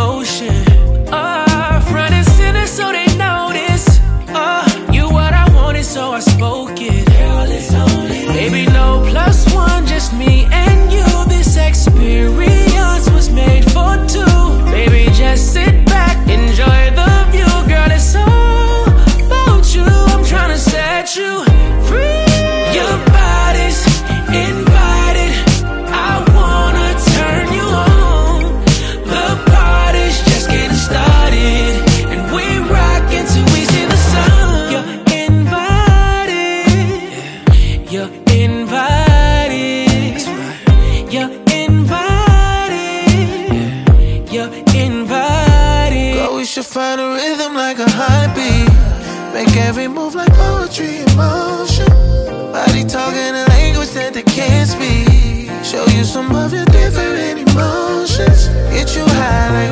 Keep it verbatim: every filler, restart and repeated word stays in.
motion. Uh, front and center so they notice. Uh, you what I wanted, so I spoke it. Baby, no plus one, just me and you. This experience was made for two. Baby, just sit back, enjoy the view. Girl, it's all about you. I'm tryna set you free. Your body's invited. I wanna turn you on. The party's just getting started, and we rockin' till we see the sun. You're invited. You're invited. You're invited. You're invited. Girl, we should find a rhythm like a heartbeat. Make every move like poetry in motion. Body talking a language that they can't speak. Show you some of your different emotions. Get you high like